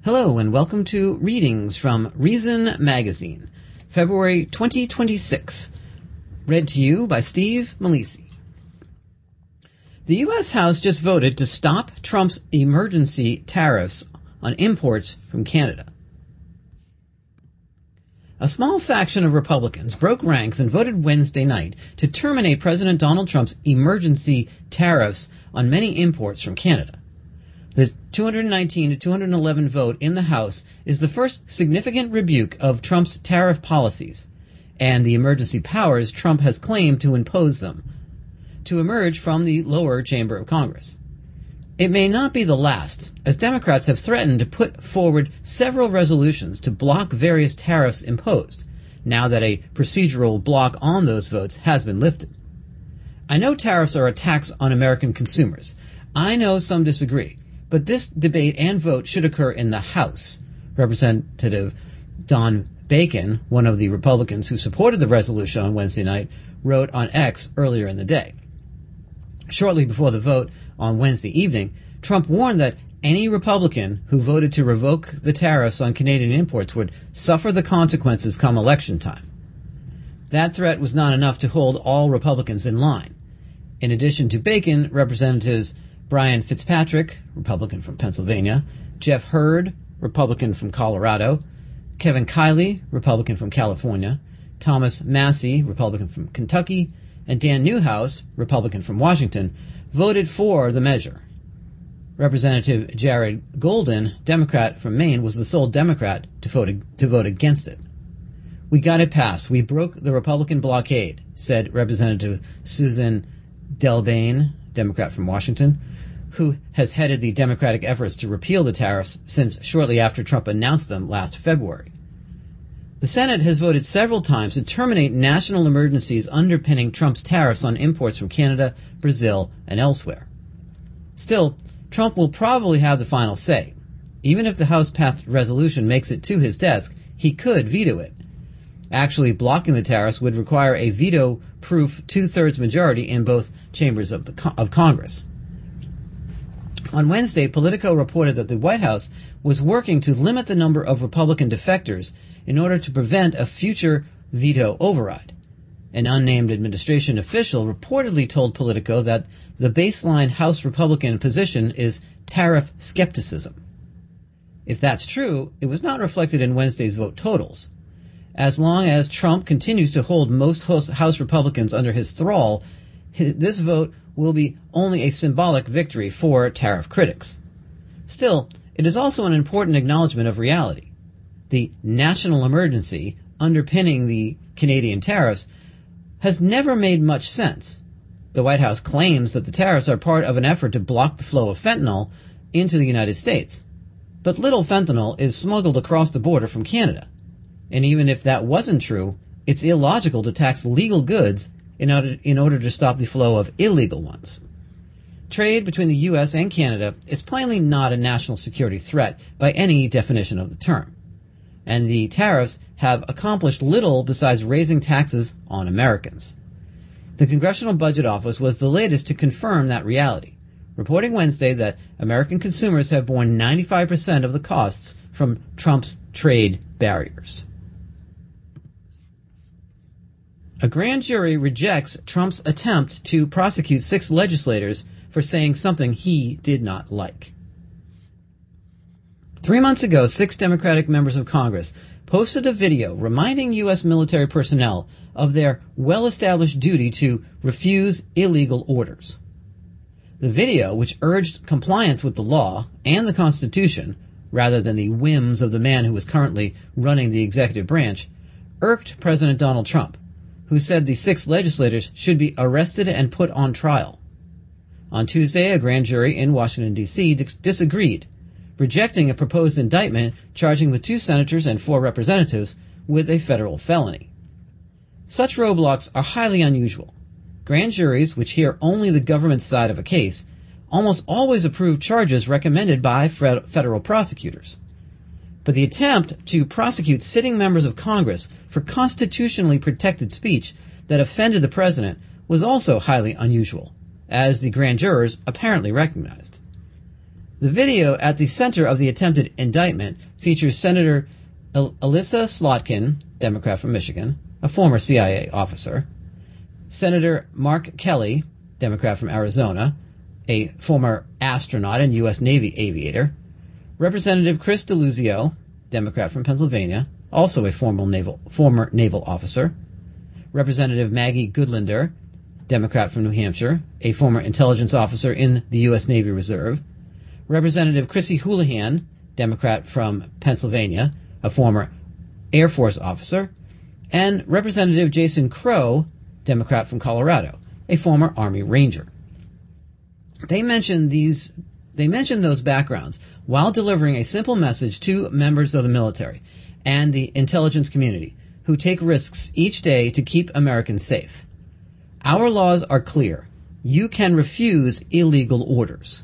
Hello and welcome to Readings from Reason Magazine, February 2026, read to you by Steve Malisi. The U.S. House just voted to stop Trump's emergency tariffs on imports from Canada. A small faction of Republicans broke ranks and voted Wednesday night to terminate President Donald Trump's emergency tariffs on many imports from Canada. The 219 to 211 vote in the House is the first significant rebuke of Trump's tariff policies and the emergency powers Trump has claimed to impose them, to emerge from the lower chamber of Congress. It may not be the last, as Democrats have threatened to put forward several resolutions to block various tariffs imposed, now that a procedural block on those votes has been lifted. I know tariffs are a tax on American consumers. I know some disagree. But this debate and vote should occur in the House. Representative Don Bacon, one of the Republicans who supported the resolution on Wednesday night, wrote on X earlier in the day. Shortly before the vote on Wednesday evening, Trump warned that any Republican who voted to revoke the tariffs on Canadian imports would suffer the consequences come election time. That threat was not enough to hold all Republicans in line. In addition to Bacon, Representatives Brian Fitzpatrick, Republican from Pennsylvania, Jeff Hurd, Republican from Colorado, Kevin Kiley, Republican from California, Thomas Massie, Republican from Kentucky, and Dan Newhouse, Republican from Washington, voted for the measure. Representative Jared Golden, Democrat from Maine, was the sole Democrat to vote against it. "We got it passed. We broke the Republican blockade," said Representative Susan DelBene, Democrat from Washington, who has headed the Democratic efforts to repeal the tariffs since shortly after Trump announced them last February. The Senate has voted several times to terminate national emergencies underpinning Trump's tariffs on imports from Canada, Brazil, and elsewhere. Still, Trump will probably have the final say. Even if the House-passed resolution makes it to his desk, he could veto it. Actually, blocking the tariffs would require a veto-proof two-thirds majority in both chambers of Congress. On Wednesday, Politico reported that the White House was working to limit the number of Republican defectors in order to prevent a future veto override. An unnamed administration official reportedly told Politico that the baseline House Republican position is tariff skepticism. If that's true, it was not reflected in Wednesday's vote totals. As long as Trump continues to hold most House Republicans under his thrall, this vote will be only a symbolic victory for tariff critics. Still, it is also an important acknowledgement of reality. The national emergency underpinning the Canadian tariffs has never made much sense. The White House claims that the tariffs are part of an effort to block the flow of fentanyl into the United States. But little fentanyl is smuggled across the border from Canada. And even if that wasn't true, it's illogical to tax legal goods in order to stop the flow of illegal ones. Trade between the U.S. and Canada is plainly not a national security threat by any definition of the term. And the tariffs have accomplished little besides raising taxes on Americans. The Congressional Budget Office was the latest to confirm that reality, reporting Wednesday that American consumers have borne 95% of the costs from Trump's trade barriers. A grand jury rejects Trump's attempt to prosecute 6 legislators for saying something he did not like. 3 months ago, 6 Democratic members of Congress posted a video reminding U.S. military personnel of their well-established duty to refuse illegal orders. The video, which urged compliance with the law and the Constitution, rather than the whims of the man who is currently running the executive branch, irked President Donald Trump, who said the 6 legislators should be arrested and put on trial. On Tuesday, a grand jury in Washington, D.C. disagreed, rejecting a proposed indictment charging the 2 senators and 4 representatives with a federal felony. Such roadblocks are highly unusual. Grand juries, which hear only the government's side of a case, almost always approve charges recommended by federal prosecutors. But the attempt to prosecute sitting members of Congress for constitutionally protected speech that offended the president was also highly unusual, as the grand jurors apparently recognized. The video at the center of the attempted indictment features Senator Elissa Slotkin, Democrat from Michigan, a former CIA officer, Senator Mark Kelly, Democrat from Arizona, a former astronaut and U.S. Navy aviator, Representative Chris Deluzio, Democrat from Pennsylvania, also a former naval officer, Representative Maggie Goodlander, Democrat from New Hampshire, a former intelligence officer in the U.S. Navy Reserve, Representative Chrissy Houlihan, Democrat from Pennsylvania, a former Air Force officer, and Representative Jason Crow, Democrat from Colorado, a former Army Ranger. They mentioned those backgrounds while delivering a simple message to members of the military and the intelligence community who take risks each day to keep Americans safe. Our laws are clear. You can refuse illegal orders.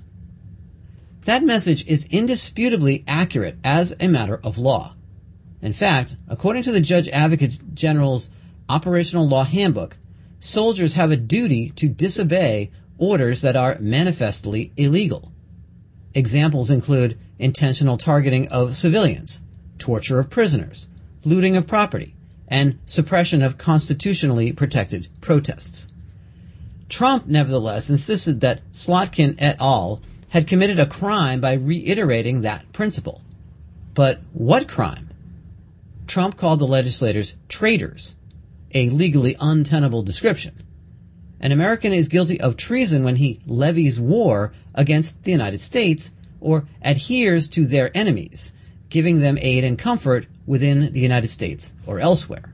That message is indisputably accurate as a matter of law. In fact, according to the Judge Advocate General's Operational Law Handbook, soldiers have a duty to disobey orders that are manifestly illegal. Examples include intentional targeting of civilians, torture of prisoners, looting of property, and suppression of constitutionally protected protests. Trump, nevertheless, insisted that Slotkin et al. Had committed a crime by reiterating that principle. But what crime? Trump called the legislators traitors, a legally untenable description. An American is guilty of treason when he levies war against the United States or adheres to their enemies, giving them aid and comfort within the United States or elsewhere.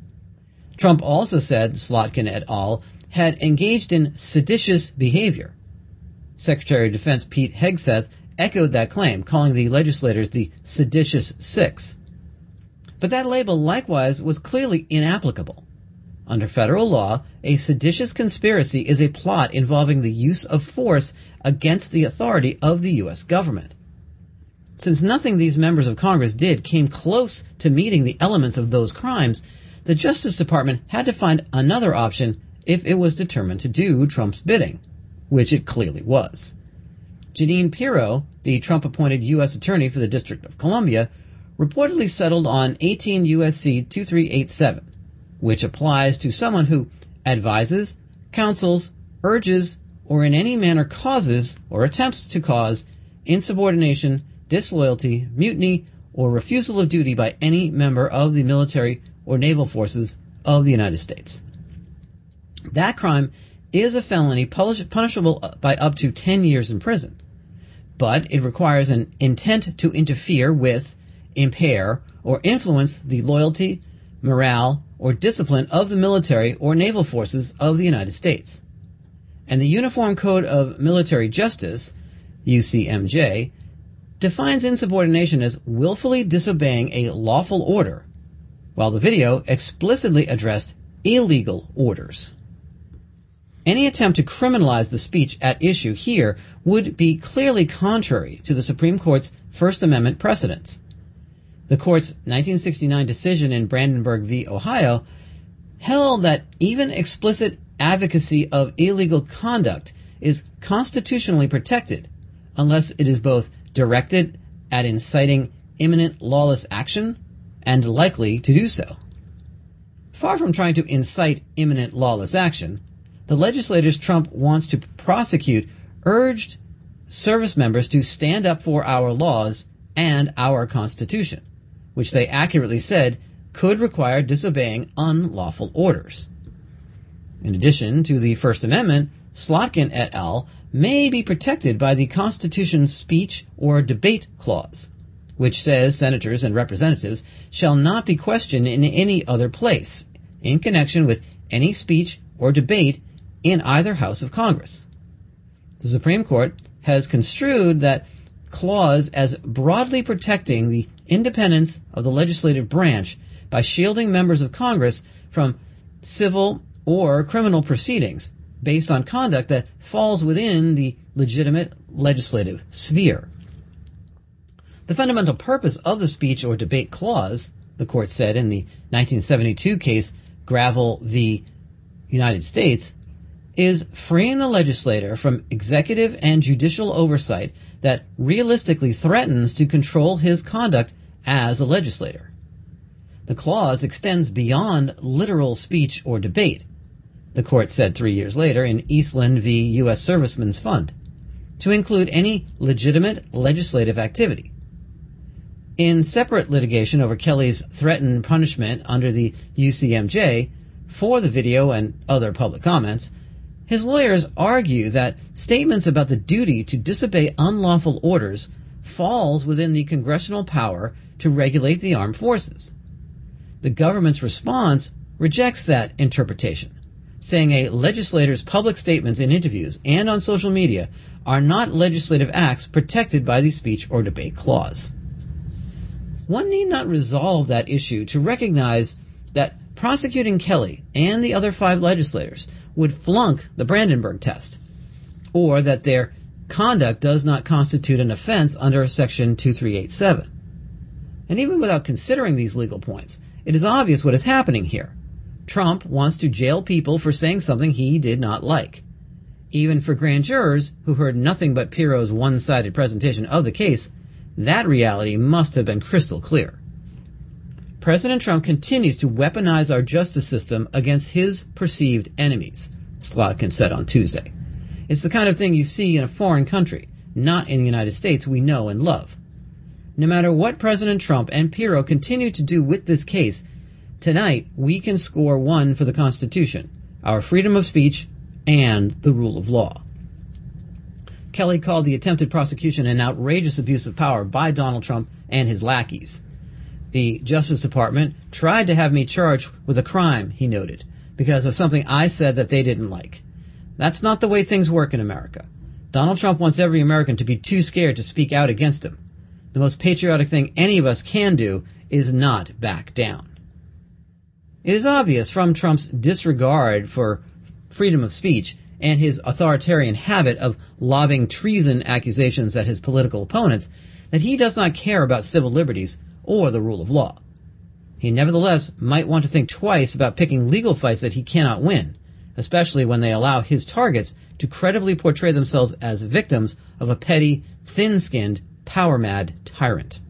Trump also said Slotkin et al. Had engaged in seditious behavior. Secretary of Defense Pete Hegseth echoed that claim, calling the legislators the seditious six. But that label likewise was clearly inapplicable. Under federal law, a seditious conspiracy is a plot involving the use of force against the authority of the U.S. government. Since nothing these members of Congress did came close to meeting the elements of those crimes, the Justice Department had to find another option if it was determined to do Trump's bidding, which it clearly was. Jeanine Pirro, the Trump-appointed U.S. Attorney for the District of Columbia, reportedly settled on 18 U.S.C. 2387, which applies to someone who advises, counsels, urges, or in any manner causes or attempts to cause insubordination, disloyalty, mutiny, or refusal of duty by any member of the military or naval forces of the United States. That crime is a felony punishable by up to 10 years in prison, but it requires an intent to interfere with, impair, or influence the loyalty, morale, or discipline of the military or naval forces of the United States. And the Uniform Code of Military Justice, UCMJ, defines insubordination as willfully disobeying a lawful order, while the video explicitly addressed illegal orders. Any attempt to criminalize the speech at issue here would be clearly contrary to the Supreme Court's First Amendment precedents. The Court's 1969 decision in Brandenburg v. Ohio held that even explicit advocacy of illegal conduct is constitutionally protected unless it is both directed at inciting imminent lawless action and likely to do so. Far from trying to incite imminent lawless action, the legislators Trump wants to prosecute urged service members to stand up for our laws and our Constitution, which they accurately said could require disobeying unlawful orders. In addition to the First Amendment, Slotkin et al. May be protected by the Constitution's speech or debate clause, which says senators and representatives shall not be questioned in any other place in connection with any speech or debate in either House of Congress. The Supreme Court has construed that clause as broadly protecting the independence of the legislative branch by shielding members of Congress from civil or criminal proceedings based on conduct that falls within the legitimate legislative sphere. The fundamental purpose of the speech or debate clause, the court said in the 1972 case Gravel v. United States, is freeing the legislator from executive and judicial oversight that realistically threatens to control his conduct as a legislator. The clause extends beyond literal speech or debate, the court said 3 years later in Eastland v. U.S. Servicemen's Fund, to include any legitimate legislative activity. In separate litigation over Kelly's threatened punishment under the UCMJ for the video and other public comments, his lawyers argue that statements about the duty to disobey unlawful orders falls within the congressional power to regulate the armed forces. The government's response rejects that interpretation, saying a legislator's public statements in interviews and on social media are not legislative acts protected by the speech or debate clause. One need not resolve that issue to recognize that prosecuting Kelly and the other 5 legislators would flunk the Brandenburg test, or that their conduct does not constitute an offense under Section 2387. And even without considering these legal points, it is obvious what is happening here. Trump wants to jail people for saying something he did not like. Even for grand jurors who heard nothing but Pirro's one-sided presentation of the case, that reality must have been crystal clear. President Trump continues to weaponize our justice system against his perceived enemies, Slotkin said on Tuesday. It's the kind of thing you see in a foreign country, not in the United States we know and love. No matter what President Trump and Pirro continue to do with this case, tonight we can score 1 for the Constitution, our freedom of speech, and the rule of law. Kelly called the attempted prosecution an outrageous abuse of power by Donald Trump and his lackeys. The Justice Department tried to have me charged with a crime, he noted, because of something I said that they didn't like. That's not the way things work in America. Donald Trump wants every American to be too scared to speak out against him. The most patriotic thing any of us can do is not back down. It is obvious from Trump's disregard for freedom of speech and his authoritarian habit of lobbing treason accusations at his political opponents that he does not care about civil liberties or the rule of law. He nevertheless might want to think twice about picking legal fights that he cannot win, especially when they allow his targets to credibly portray themselves as victims of a petty, thin-skinned, power-mad tyrant.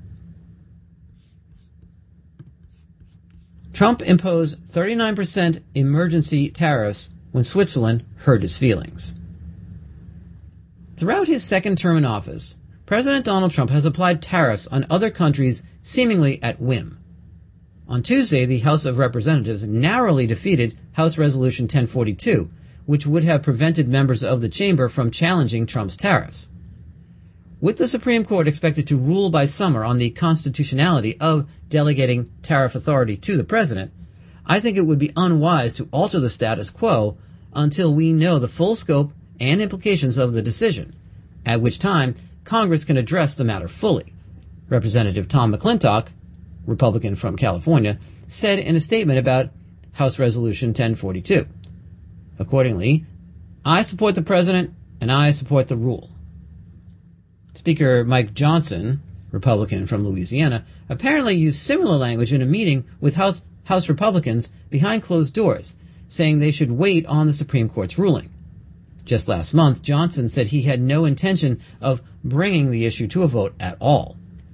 Trump imposed 39% emergency tariffs when Switzerland hurt his feelings. Throughout his second term in office, President Donald Trump has applied tariffs on other countries seemingly at whim. On Tuesday, the House of Representatives narrowly defeated House Resolution 1042, which would have prevented members of the chamber from challenging Trump's tariffs. With the Supreme Court expected to rule by summer on the constitutionality of delegating tariff authority to the president, I think it would be unwise to alter the status quo until we know the full scope and implications of the decision, at which time Congress can address the matter fully, Representative Tom McClintock, Republican from California, said in a statement about House Resolution 1042. Accordingly, I support the president and I support the rule. Speaker Mike Johnson, Republican from Louisiana, apparently used similar language in a meeting with House Republicans behind closed doors, saying they should wait on the Supreme Court's ruling. Just last month, Johnson said he had no intention of bringing the issue to a vote at all.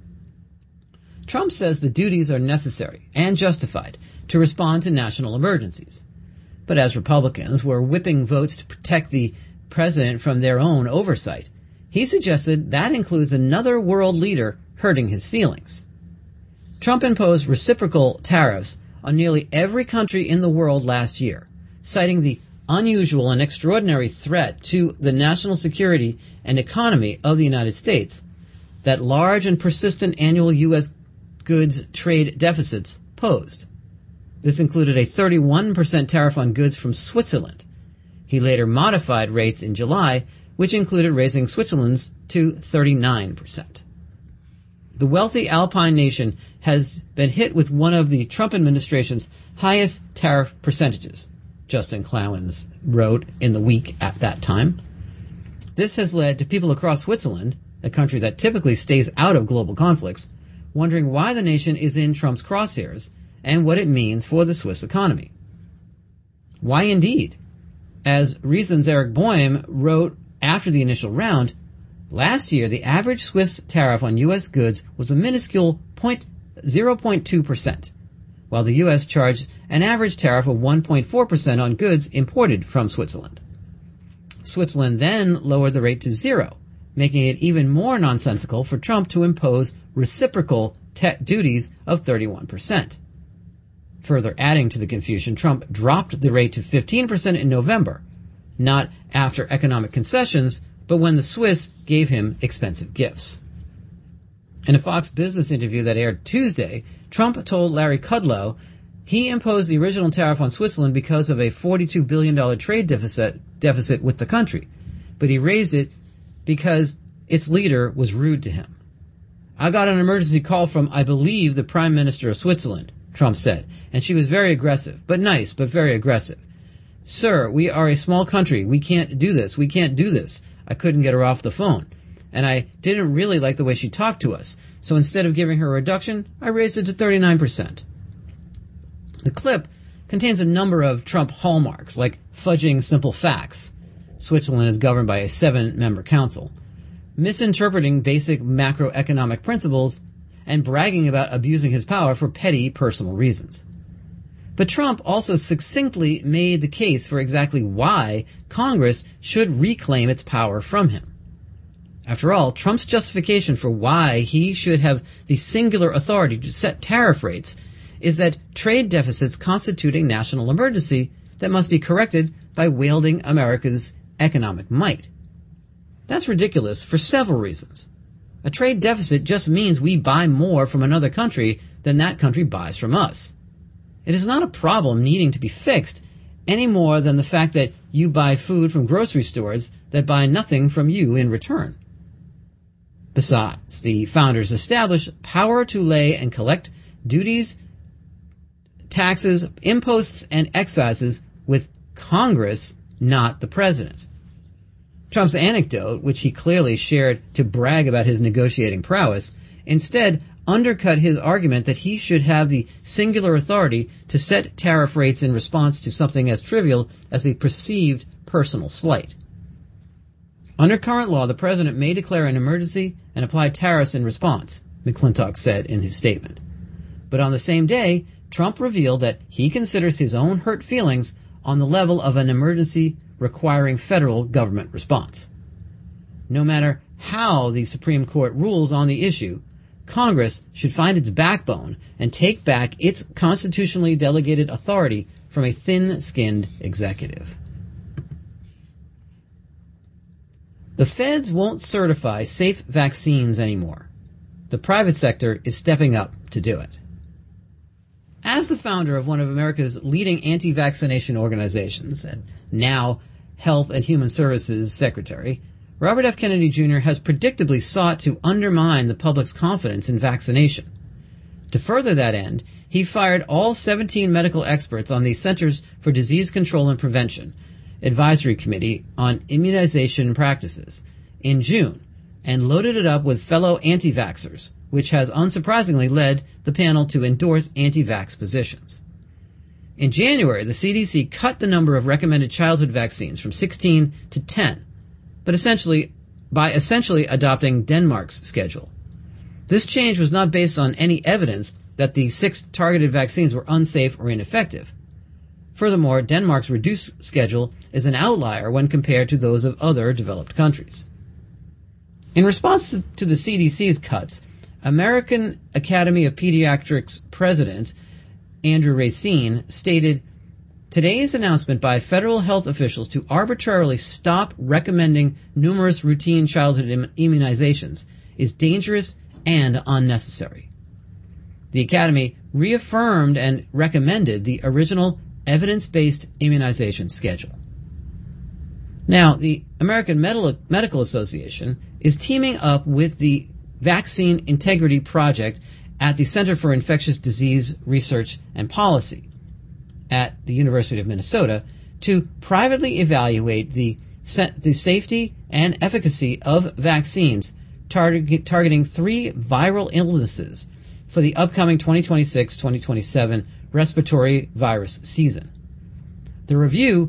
Trump says the duties are necessary and justified to respond to national emergencies. But as Republicans were whipping votes to protect the president from their own oversight, he suggested that includes another world leader hurting his feelings. Trump imposed reciprocal tariffs on nearly every country in the world last year, citing the unusual and extraordinary threat to the national security and economy of the United States that large and persistent annual U.S. goods trade deficits posed. This included a 31% tariff on goods from Switzerland. He later modified rates in July, which included raising Switzerland's to 39%. The wealthy Alpine nation has been hit with one of the Trump administration's highest tariff percentages, Justin Clowens wrote in the week at that time. This has led to people across Switzerland, a country that typically stays out of global conflicts, wondering why the nation is in Trump's crosshairs and what it means for the Swiss economy. Why indeed? As Reason's Eric Boehm wrote after the initial round, last year the average Swiss tariff on U.S. goods was a minuscule 0.2%, while the U.S. charged an average tariff of 1.4% on goods imported from Switzerland. Switzerland then lowered the rate to 0, making it even more nonsensical for Trump to impose reciprocal duties of 31%. Further adding to the confusion, Trump dropped the rate to 15% in November, not after economic concessions, but when the Swiss gave him expensive gifts. In a Fox Business interview that aired Tuesday, Trump told Larry Kudlow he imposed the original tariff on Switzerland because of a $42 billion trade deficit with the country, but he raised it because its leader was rude to him. I got an emergency call from, I believe, the Prime Minister of Switzerland, Trump said, and she was very aggressive, but nice, but very aggressive. Sir, we are a small country. We can't do this. We can't do this. I couldn't get her off the phone. And I didn't really like the way she talked to us. So instead of giving her a reduction, I raised it to 39%. The clip contains a number of Trump hallmarks, like fudging simple facts. Switzerland is governed by a 7-member council, misinterpreting basic macroeconomic principles, and bragging about abusing his power for petty personal reasons. But Trump also succinctly made the case for exactly why Congress should reclaim its power from him. After all, Trump's justification for why he should have the singular authority to set tariff rates is that trade deficits constitute a national emergency that must be corrected by wielding America's economic might. That's ridiculous for several reasons. A trade deficit just means we buy more from another country than that country buys from us. It is not a problem needing to be fixed any more than the fact that you buy food from grocery stores that buy nothing from you in return. Besides, the founders established power to lay and collect duties, taxes, imposts, and excises with Congress, not the president. Trump's anecdote, which he clearly shared to brag about his negotiating prowess, instead undercut his argument that he should have the singular authority to set tariff rates in response to something as trivial as a perceived personal slight. Under current law, the president may declare an emergency and apply tariffs in response, McClintock said in his statement. But on the same day, Trump revealed that he considers his own hurt feelings on the level of an emergency requiring federal government response. No matter how the Supreme Court rules on the issue, Congress should find its backbone and take back its constitutionally delegated authority from a thin-skinned executive. The feds won't certify safe vaccines anymore. The private sector is stepping up to do it. As the founder of one of America's leading anti-vaccination organizations, and now Health and Human Services Secretary, Robert F. Kennedy Jr. has predictably sought to undermine the public's confidence in vaccination. To further that end, he fired all 17 medical experts on the Centers for Disease Control and Prevention Advisory Committee on Immunization Practices in June and loaded it up with fellow anti-vaxxers, which has unsurprisingly led the panel to endorse anti-vax positions. In January, the CDC cut the number of recommended childhood vaccines from 16 to 10, but essentially adopting Denmark's schedule. This change was not based on any evidence that the 6 targeted vaccines were unsafe or ineffective. Furthermore, Denmark's reduced schedule is an outlier when compared to those of other developed countries. In response to the CDC's cuts, American Academy of Pediatrics President Andrew Racine stated, "Today's announcement by federal health officials to arbitrarily stop recommending numerous routine childhood immunizations is dangerous and unnecessary." The Academy reaffirmed and recommended the original evidence-based immunization schedule. Now, the American Medical Association is teaming up with the Vaccine Integrity Project at the Center for Infectious Disease Research and Policy at the University of Minnesota to privately evaluate the safety and efficacy of vaccines targeting 3 viral illnesses for the upcoming 2026-2027 respiratory virus season. The review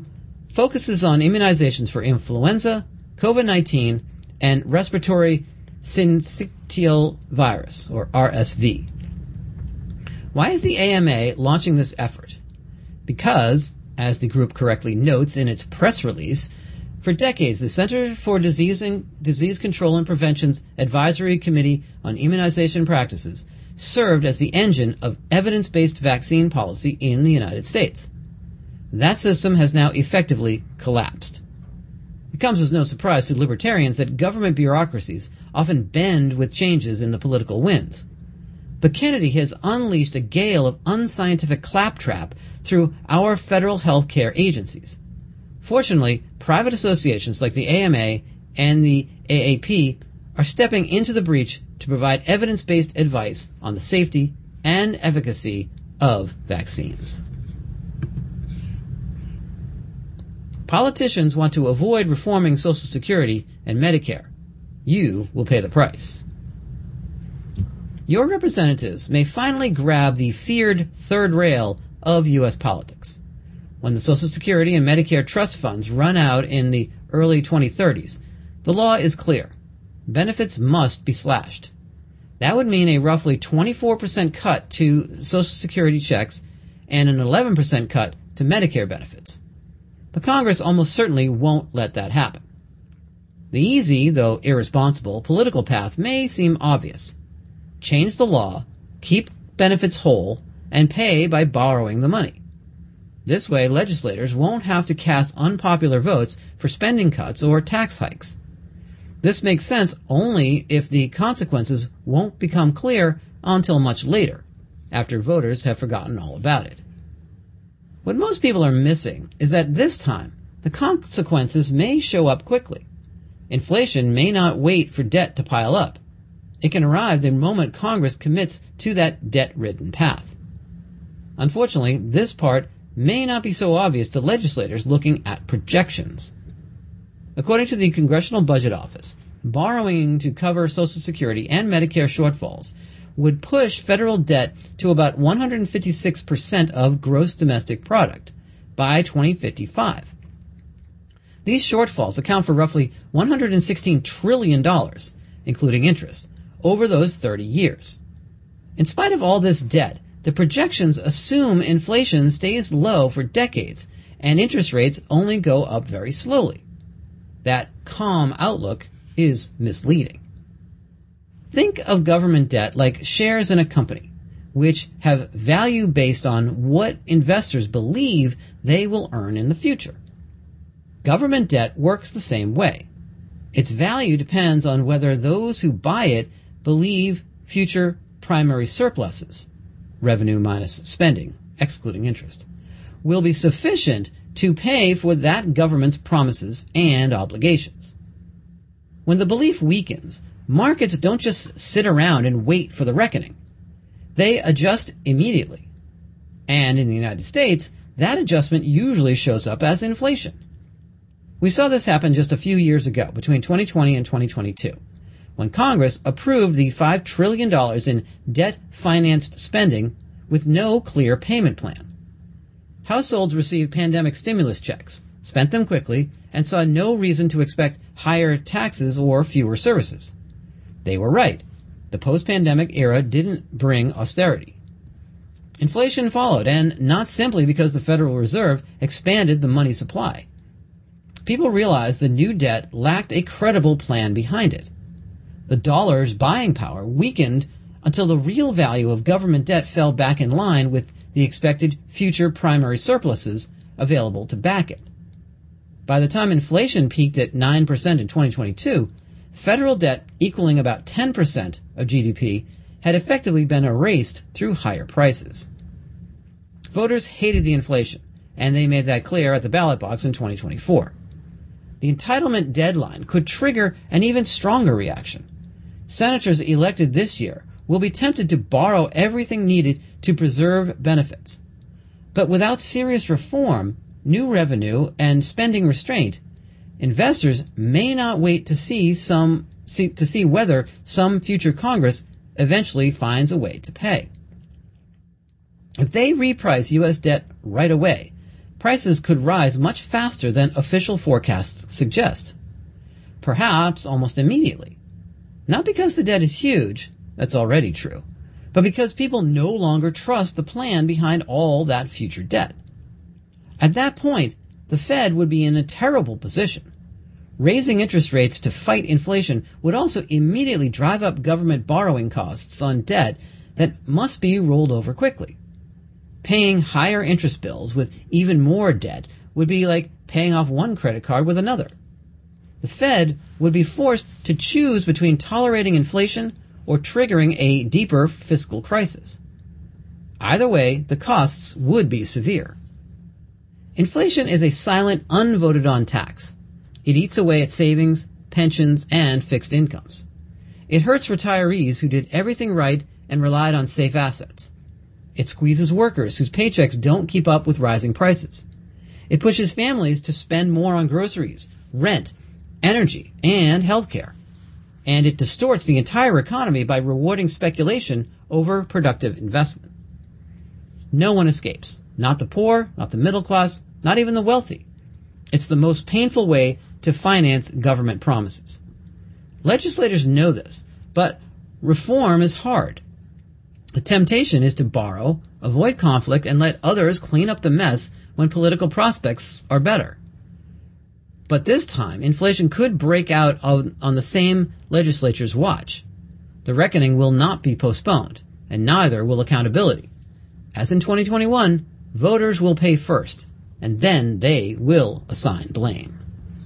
focuses on immunizations for influenza, COVID-19, and respiratory syncytial virus, or RSV. Why is the AMA launching this effort? Because, as the group correctly notes in its press release, for decades the Center for Disease Control and Prevention's Advisory Committee on Immunization Practices served as the engine of evidence-based vaccine policy in the United States. That system has now effectively collapsed. It comes as no surprise to libertarians that government bureaucracies often bend with changes in the political winds. But Kennedy has unleashed a gale of unscientific claptrap through our federal health care agencies. Fortunately, private associations like the AMA and the AAP are stepping into the breach to provide evidence-based advice on the safety and efficacy of vaccines. Politicians want to avoid reforming Social Security and Medicare. You will pay the price. Your representatives may finally grab the feared third rail of U.S. politics. When the Social Security and Medicare trust funds run out in the early 2030s, the law is clear. Benefits must be slashed. That would mean a roughly 24% cut to Social Security checks and an 11% cut to Medicare benefits. But Congress almost certainly won't let that happen. The easy, though irresponsible, political path may seem obvious. Change the law, keep benefits whole, and pay by borrowing the money. This way, legislators won't have to cast unpopular votes for spending cuts or tax hikes. This makes sense only if the consequences won't become clear until much later, after voters have forgotten all about it. What most people are missing is that this time, the consequences may show up quickly. Inflation may not wait for debt to pile up. It can arrive the moment Congress commits to that debt-ridden path. Unfortunately, this part may not be so obvious to legislators looking at projections. According to the Congressional Budget Office, borrowing to cover Social Security and Medicare shortfalls would push federal debt to about 156% of gross domestic product by 2055. These shortfalls account for roughly $116 trillion, including interest, over those 30 years. In spite of all this debt, the projections assume inflation stays low for decades and interest rates only go up very slowly. That calm outlook is misleading. Think of government debt like shares in a company, which have value based on what investors believe they will earn in the future. Government debt works the same way. Its value depends on whether those who buy it believe future primary surpluses, revenue minus spending, excluding interest, will be sufficient to pay for that government's promises and obligations. When the belief weakens, markets don't just sit around and wait for the reckoning. They adjust immediately. And in the United States, that adjustment usually shows up as inflation. We saw this happen just a few years ago, between 2020 and 2022, when Congress approved the $5 trillion in debt-financed spending with no clear payment plan. Households received pandemic stimulus checks, spent them quickly, and saw no reason to expect higher taxes or fewer services. They were right. The post-pandemic era didn't bring austerity. Inflation followed, and not simply because the Federal Reserve expanded the money supply. People realized the new debt lacked a credible plan behind it. The dollar's buying power weakened until the real value of government debt fell back in line with the expected future primary surpluses available to back it. By the time inflation peaked at 9% in 2022, federal debt equaling about 10% of GDP had effectively been erased through higher prices. Voters hated the inflation, and they made that clear at the ballot box in 2024. The entitlement deadline could trigger an even stronger reaction. Senators elected this year will be tempted to borrow everything needed to preserve benefits. But without serious reform, new revenue, and spending restraint, investors may not wait to see whether some future Congress eventually finds a way to pay. If they reprice U.S. debt right away, prices could rise much faster than official forecasts suggest. Perhaps almost immediately. Not because the debt is huge, that's already true, but because people no longer trust the plan behind all that future debt. At that point, the Fed would be in a terrible position. Raising interest rates to fight inflation would also immediately drive up government borrowing costs on debt that must be rolled over quickly. Paying higher interest bills with even more debt would be like paying off one credit card with another. The Fed would be forced to choose between tolerating inflation or triggering a deeper fiscal crisis. Either way, the costs would be severe. Inflation is a silent, unvoted-on tax. It eats away at savings, pensions, and fixed incomes. It hurts retirees who did everything right and relied on safe assets. It squeezes workers whose paychecks don't keep up with rising prices. It pushes families to spend more on groceries, rent, energy, and healthcare. And it distorts the entire economy by rewarding speculation over productive investment. No one escapes. Not the poor, not the middle class, not even the wealthy. It's the most painful way to finance government promises. Legislators know this, but reform is hard. The temptation is to borrow, avoid conflict, and let others clean up the mess when political prospects are better. But this time, inflation could break out on the same legislature's watch. The reckoning will not be postponed, and neither will accountability. As in 2021, voters will pay first, and then they will assign blame.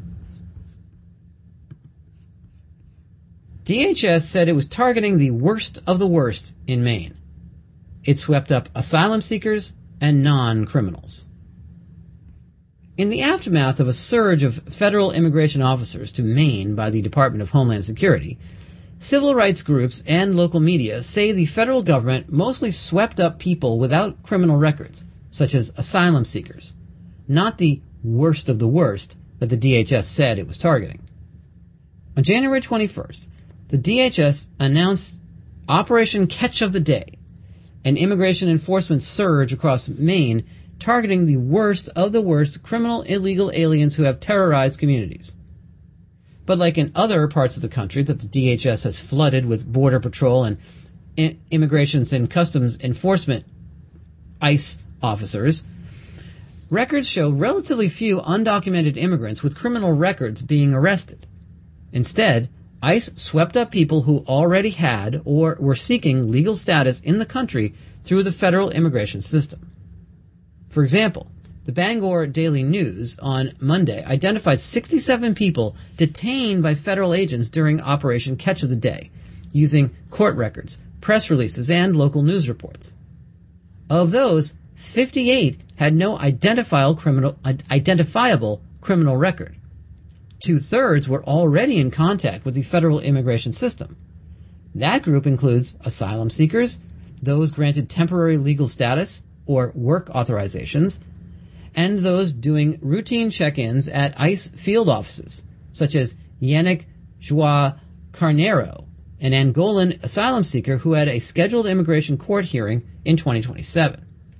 DHS said it was targeting the worst of the worst in Maine. It swept up asylum seekers and non-criminals. In the aftermath of a surge of federal immigration officers to Maine by the Department of Homeland Security, civil rights groups and local media say the federal government mostly swept up people without criminal records, such as asylum seekers, not the worst of the worst that the DHS said it was targeting. On January 21st, the DHS announced Operation Catch of the Day, an immigration enforcement surge across Maine targeting the worst of the worst criminal illegal aliens who have terrorized communities. But like in other parts of the country that the DHS has flooded with Border Patrol and Immigrations and Customs Enforcement ICE officers, records show relatively few undocumented immigrants with criminal records being arrested. Instead, ICE swept up people who already had or were seeking legal status in the country through the federal immigration system. For example, the Bangor Daily News on Monday identified 67 people detained by federal agents during Operation Catch of the Day, using court records, press releases, and local news reports. Of those, 58 had no identifiable criminal record. 2/3 were already in contact with the federal immigration system. That group includes asylum seekers, those granted temporary legal status or work authorizations, and those doing routine check-ins at ICE field offices, such as Yannick Joao Carneiro, an Angolan asylum seeker who had a scheduled immigration court hearing in 2027.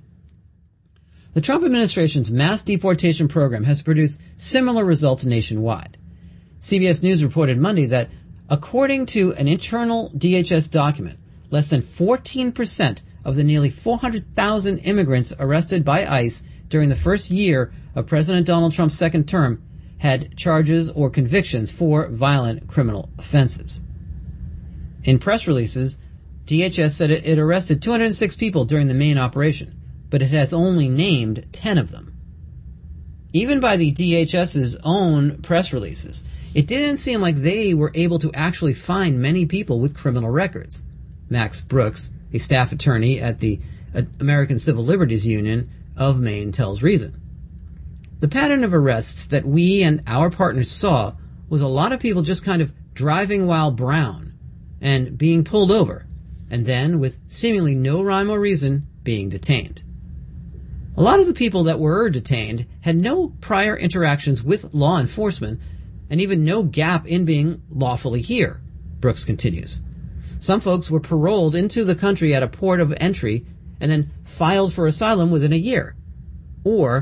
The Trump administration's mass deportation program has produced similar results nationwide. CBS News reported Monday that, according to an internal DHS document, less than 14% of the nearly 400,000 immigrants arrested by ICE during the first year of President Donald Trump's second term had charges or convictions for violent criminal offenses. In press releases, DHS said it arrested 206 people during the main operation, but it has only named 10 of them. Even by the DHS's own press releases, it didn't seem like they were able to actually find many people with criminal records. Max Brooks, a staff attorney at the American Civil Liberties Union of Maine, tells Reason. The pattern of arrests that we and our partners saw was a lot of people just kind of driving while brown and being pulled over, and then, with seemingly no rhyme or reason, being detained. A lot of the people that were detained had no prior interactions with law enforcement and even no gap in being lawfully here, Brooks continues. Some folks were paroled into the country at a port of entry and then filed for asylum within a year. Or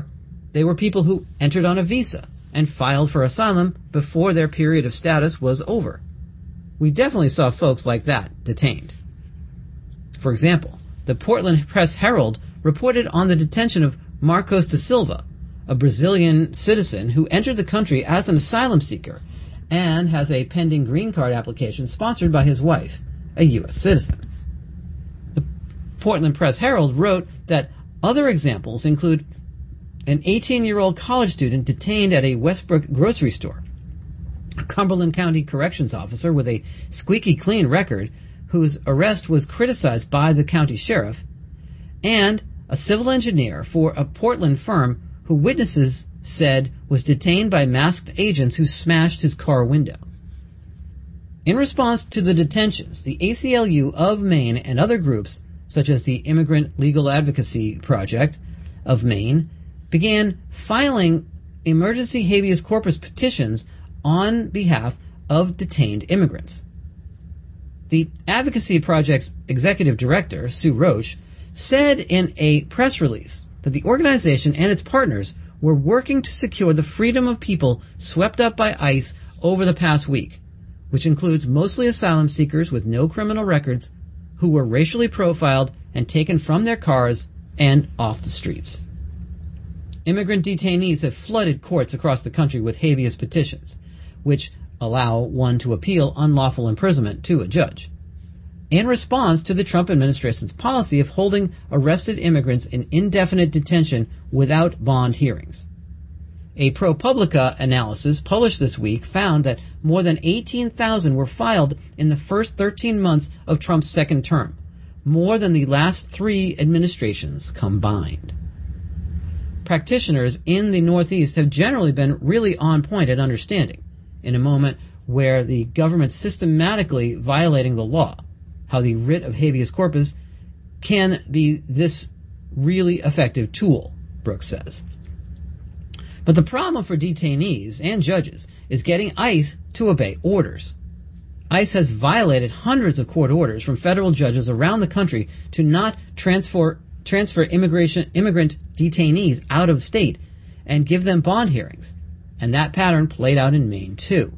they were people who entered on a visa and filed for asylum before their period of status was over. We definitely saw folks like that detained. For example, the Portland Press-Herald reported on the detention of Marcos da Silva, a Brazilian citizen who entered the country as an asylum seeker and has a pending green card application sponsored by his wife, a U.S. citizen. The Portland Press-Herald wrote that other examples include an 18-year-old college student detained at a Westbrook grocery store, a Cumberland County corrections officer with a squeaky clean record whose arrest was criticized by the county sheriff, and a civil engineer for a Portland firm who witnesses said was detained by masked agents who smashed his car window. In response to the detentions, the ACLU of Maine and other groups, such as the Immigrant Legal Advocacy Project of Maine, began filing emergency habeas corpus petitions on behalf of detained immigrants. The Advocacy Project's executive director, Sue Roche, said in a press release that the organization and its partners were working to secure the freedom of people swept up by ICE over the past week, which includes mostly asylum seekers with no criminal records who were racially profiled and taken from their cars and off the streets. Immigrant detainees have flooded courts across the country with habeas petitions, which allow one to appeal unlawful imprisonment to a judge, in response to the Trump administration's policy of holding arrested immigrants in indefinite detention without bond hearings. A ProPublica analysis published this week found that more than 18,000 were filed in the first 13 months of Trump's second term, more than the last 3 administrations combined. Practitioners in the Northeast have generally been really on point at understanding, in a moment where the government's systematically violating the law, how the writ of habeas corpus can be this really effective tool, Brooks says. But the problem for detainees and judges is getting ICE to obey orders. ICE has violated hundreds of court orders from federal judges around the country to not transfer immigrant detainees out of state and give them bond hearings, and that pattern played out in Maine too.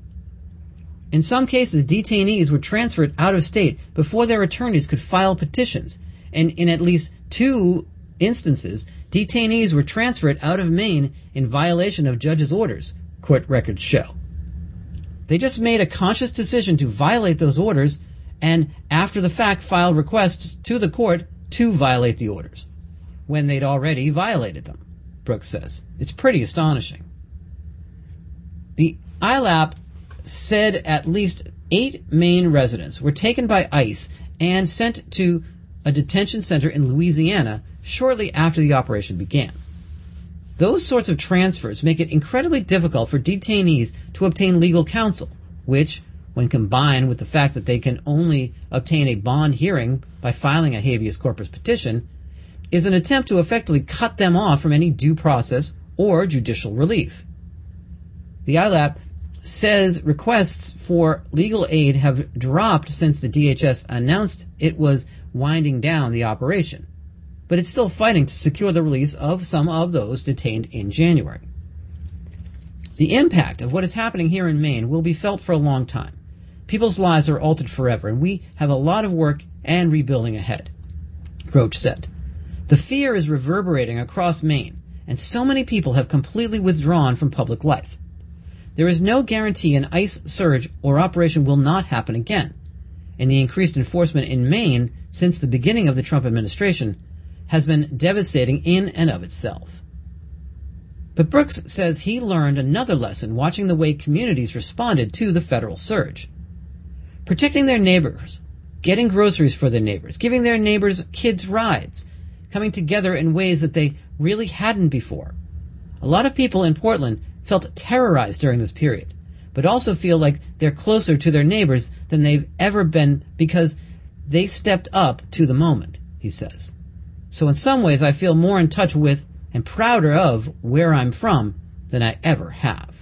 In some cases, detainees were transferred out of state before their attorneys could file petitions, and in at least 2 instances, detainees were transferred out of Maine in violation of judges' orders, court records show. They just made a conscious decision to violate those orders, and after the fact filed requests to the court to violate the orders, when they'd already violated them, Brooks says. It's pretty astonishing. The ILAP said at least 8 Maine residents were taken by ICE and sent to a detention center in Louisiana shortly after the operation began. Those sorts of transfers make it incredibly difficult for detainees to obtain legal counsel, which, when combined with the fact that they can only obtain a bond hearing by filing a habeas corpus petition, is an attempt to effectively cut them off from any due process or judicial relief. The ILAP says requests for legal aid have dropped since the DHS announced it was winding down the operation, but it's still fighting to secure the release of some of those detained in January. The impact of what is happening here in Maine will be felt for a long time. People's lives are altered forever, and we have a lot of work and rebuilding ahead, Roach said. The fear is reverberating across Maine, and so many people have completely withdrawn from public life. There is no guarantee an ICE surge or operation will not happen again, and the increased enforcement in Maine since the beginning of the Trump administration has been devastating in and of itself. But Brooks says he learned another lesson watching the way communities responded to the federal surge. Protecting their neighbors, getting groceries for their neighbors, giving their neighbors kids rides, coming together in ways that they really hadn't before. A lot of people in Portland felt terrorized during this period, but also feel like they're closer to their neighbors than they've ever been because they stepped up to the moment, he says. So in some ways I feel more in touch with and prouder of where I'm from than I ever have.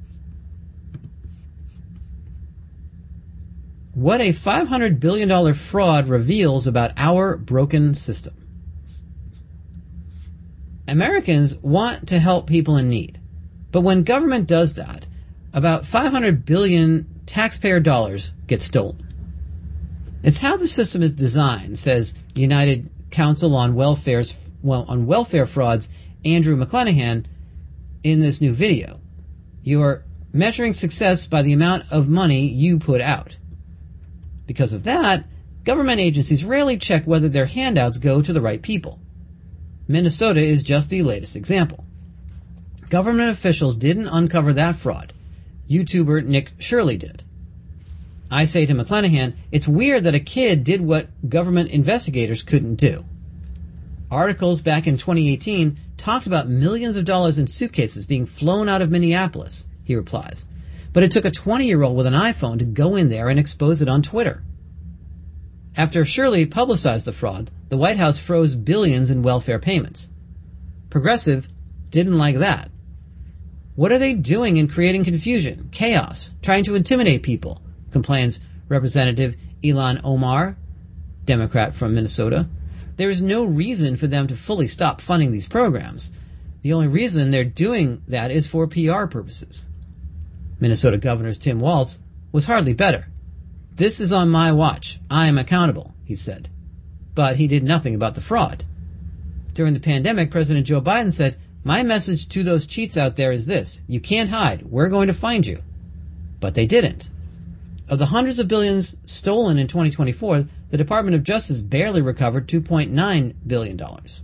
What a $500 billion fraud reveals about our broken system. Americans want to help people in need. But when government does that, about 500 billion taxpayer dollars get stolen. It's how the system is designed, says United Council on Welfare Frauds Andrew McClenahan in this new video. You're measuring success by the amount of money you put out. Because of that, government agencies rarely check whether their handouts go to the right people. Minnesota is just the latest example. Government officials didn't uncover that fraud. YouTuber Nick Shirley did. I say to McClenahan, it's weird that a kid did what government investigators couldn't do. Articles back in 2018 talked about millions of dollars in suitcases being flown out of Minneapolis, he replies. But it took a 20-year-old with an iPhone to go in there and expose it on Twitter. After Shirley publicized the fraud, the White House froze billions in welfare payments. Progressive didn't like that. What are they doing in creating confusion, chaos, trying to intimidate people? Complains Representative Ilhan Omar, Democrat from Minnesota. There is no reason for them to fully stop funding these programs. The only reason they're doing that is for PR purposes. Minnesota Governor Tim Walz was hardly better. This is on my watch. I am accountable, he said. But he did nothing about the fraud. During the pandemic, President Joe Biden said, my message to those cheats out there is this. You can't hide. We're going to find you. But they didn't. Of the hundreds of billions stolen in 2024, the Department of Justice barely recovered $2.9 billion.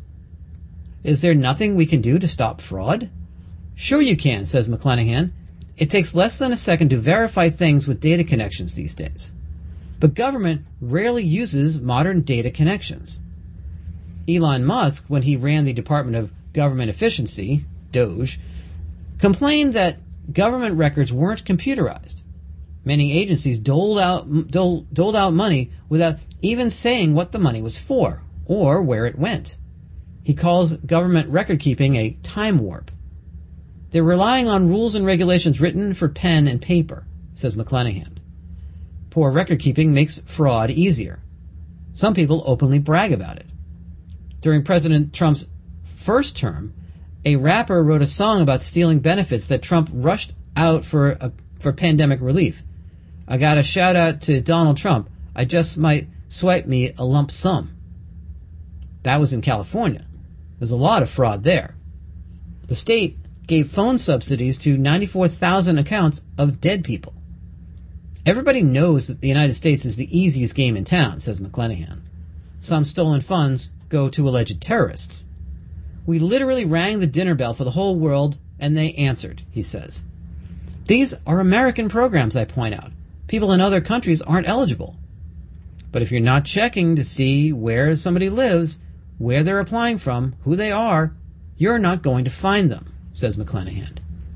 Is there nothing we can do to stop fraud? Sure you can, says McClenahan. It takes less than a second to verify things with data connections these days. But government rarely uses modern data connections. Elon Musk, when he ran the Department of Government Efficiency, DOGE, complained that government records weren't computerized. Many agencies doled out money without even saying what the money was for or where it went. He calls government record keeping a time warp. They're relying on rules and regulations written for pen and paper, says McClenahan. Poor record keeping makes fraud easier. Some people openly brag about it. During President Trump's first term, a rapper wrote a song about stealing benefits that Trump rushed out for pandemic relief. I got a shout out to Donald Trump. I just might swipe me a lump sum. That was in California. There's a lot of fraud there. The state gave phone subsidies to 94,000 accounts of dead people. Everybody knows that the United States is the easiest game in town, says McClenahan. Some stolen funds go to alleged terrorists. We literally rang the dinner bell for the whole world, and they answered, he says. These are American programs, I point out. People in other countries aren't eligible. But if you're not checking to see where somebody lives, where they're applying from, who they are, you're not going to find them, says McClenahan.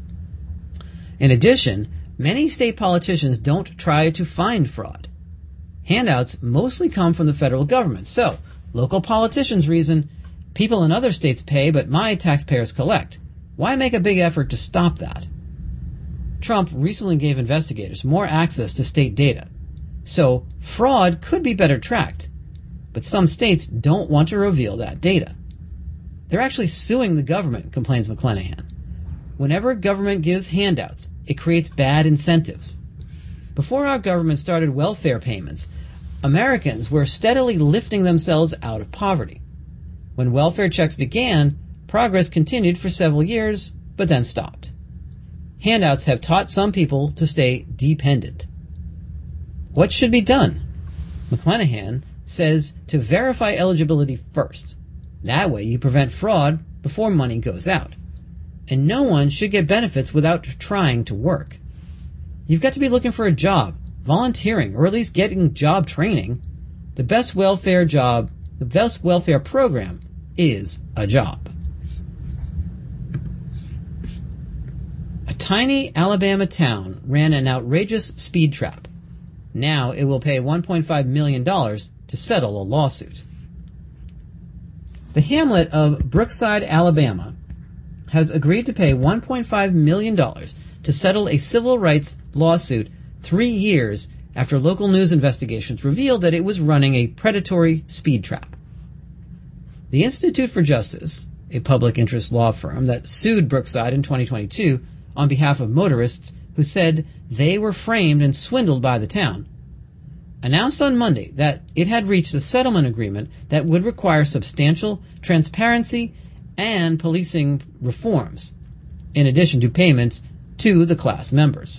In addition, many state politicians don't try to find fraud. Handouts mostly come from the federal government, so local politicians reason, people in other states pay, but my taxpayers collect. Why make a big effort to stop that? Trump recently gave investigators more access to state data, so fraud could be better tracked. But some states don't want to reveal that data. They're actually suing the government, complains McClenahan. Whenever government gives handouts, it creates bad incentives. Before our government started welfare payments, Americans were steadily lifting themselves out of poverty. When welfare checks began, progress continued for several years, but then stopped. Handouts have taught some people to stay dependent. What should be done? McClenahan says to verify eligibility first. That way you prevent fraud before money goes out. And no one should get benefits without trying to work. You've got to be looking for a job, volunteering, or at least getting job training. The best welfare program is a job. A tiny Alabama town ran an outrageous speed trap. Now it will pay $1.5 million to settle a lawsuit. The hamlet of Brookside, Alabama, has agreed to pay $1.5 million to settle a civil rights lawsuit 3 years after local news investigations revealed that it was running a predatory speed trap. The Institute for Justice, a public interest law firm that sued Brookside in 2022 on behalf of motorists who said they were framed and swindled by the town, announced on Monday that it had reached a settlement agreement that would require substantial transparency and policing reforms, in addition to payments to the class members.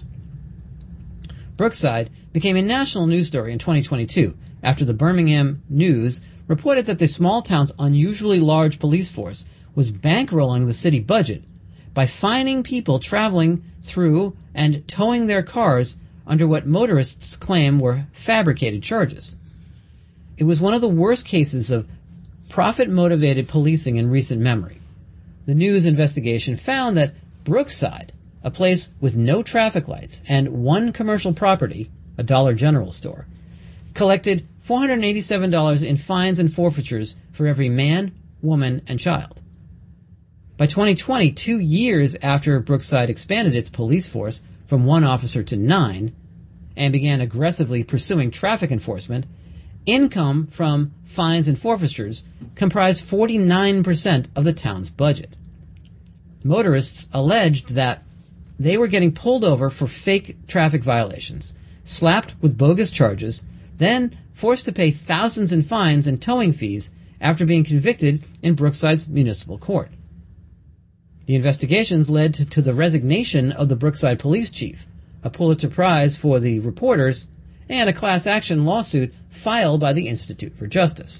Brookside became a national news story in 2022 after the Birmingham News reported that the small town's unusually large police force was bankrolling the city budget by fining people traveling through and towing their cars under what motorists claim were fabricated charges. It was one of the worst cases of profit-motivated policing in recent memory. The News investigation found that Brookside, a place with no traffic lights and one commercial property, a Dollar General store, collected $487 in fines and forfeitures for every man, woman, and child. By 2020, 2 years after Brookside expanded its police force from 1 officer to 9 and began aggressively pursuing traffic enforcement, income from fines and forfeitures comprised 49% of the town's budget. Motorists alleged that they were getting pulled over for fake traffic violations, slapped with bogus charges, then forced to pay thousands in fines and towing fees after being convicted in Brookside's municipal court. The investigations led to the resignation of the Brookside police chief, a Pulitzer Prize for the reporters, and a class action lawsuit filed by the Institute for Justice.